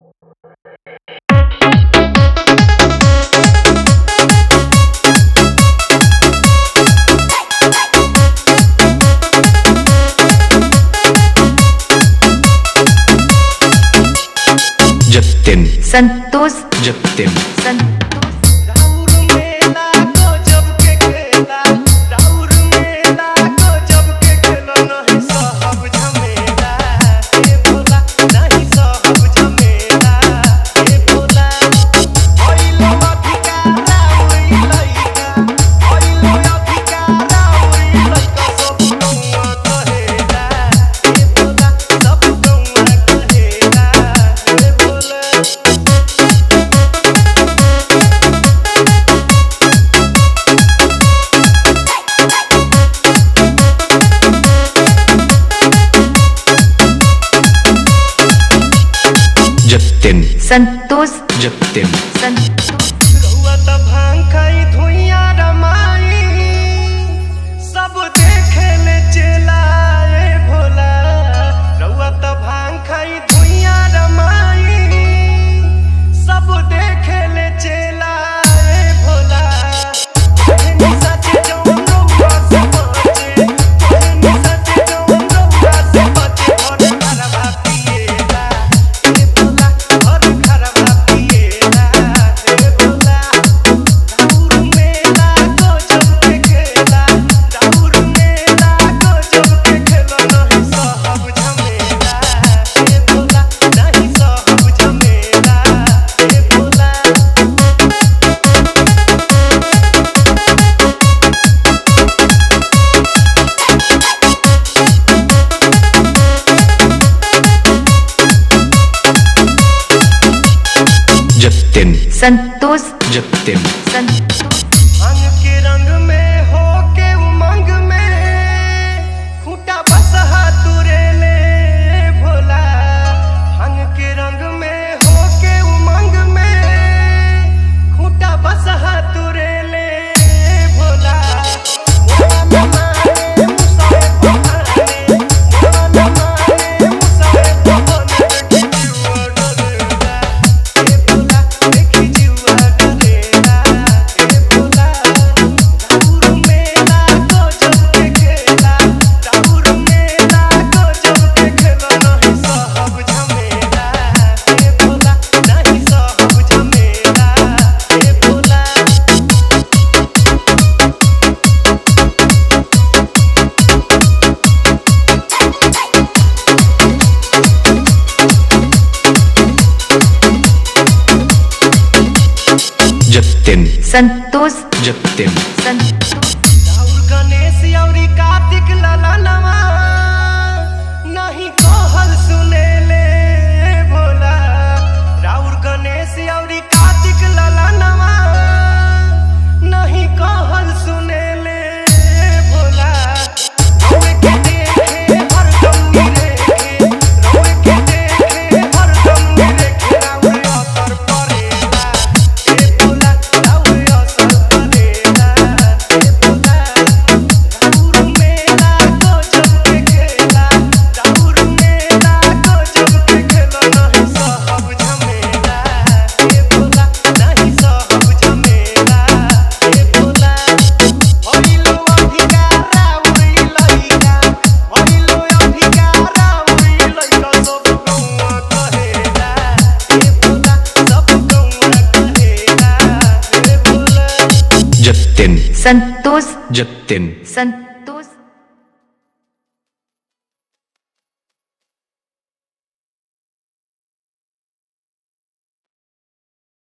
जतिन संतोष जतिन राउर मेला गजब के खेला, राउर मेला गजब के खेला, नहीं सहब झमेला हे भोला, नहीं सहब झमेला हे भोला। होइलो अधिकारा उई लइका, होइलो अधिकारा उई लइका, सब गौआ कहेला हे भोला, सब गौआ कहेला हे भोला। जतिन संतोष जतिन रउआ त भांग खाई धुइया रमाई, सब देखे ले चेला ए भोला। रउआ त भांग खाई धुइया रमाई, सब देखे ले चेला ए भोला। कहनी सचे जौन रउआ से बचे, कहनी सचे जौन रउआ से बचे, और खरबा पिएला ए भोला, और खरबा पिएला ए भोला। राउर मेला गजब के खेला, राउर मेला गजब के खेला, नहीं सहब झमेला ए भोला, नहीं सहब झमेला ए भोला। जतिन संतोष जतिन भांग के रंग में हो के उमंग में, खूंटा बसहा तुरे ले भोला। भांग के रंग में हो के उमंग में, खूंटा बसहा तुरे ले भोला। मोला न माने मुसवे पहाने, मोला न माने मुसवे पहाने, देखी जीवा डरेला ए भोला, देखी जीवा डरेला ए भोला। राउर मेला गजब के खेला, राउर मेला गजब के खेला, नहीं सहब झमेला ए भोला, नहीं सहब झमेला ए भोला। जतिन संतोष जतिन राउर गणेश अउरी कार्तिक ललनवा, नहीं कहल सुनेले भोला। राउर गणेश अउरी कार्तिक ललनवा, नहीं कहल सुनेले भोला। रउए के देखे हरदम निरेखे, रउए के देखे हरदम निरेखे, राउर असर परेला ए भोला, राउर असर परेला ए भोला। राउर मेला गजब के खेला, राउर मेला गजब के खेला, नहीं सहब झमेला ए भोला, नहीं सहब झमेला ए भोला। होइलो अधिकारा उई लइका, होइलो अधिकारा उई लइका, सब गौआ कहेला ए भोला, सब गौआ कहेला ए भोला। जतिन संतोष जतिन संतोष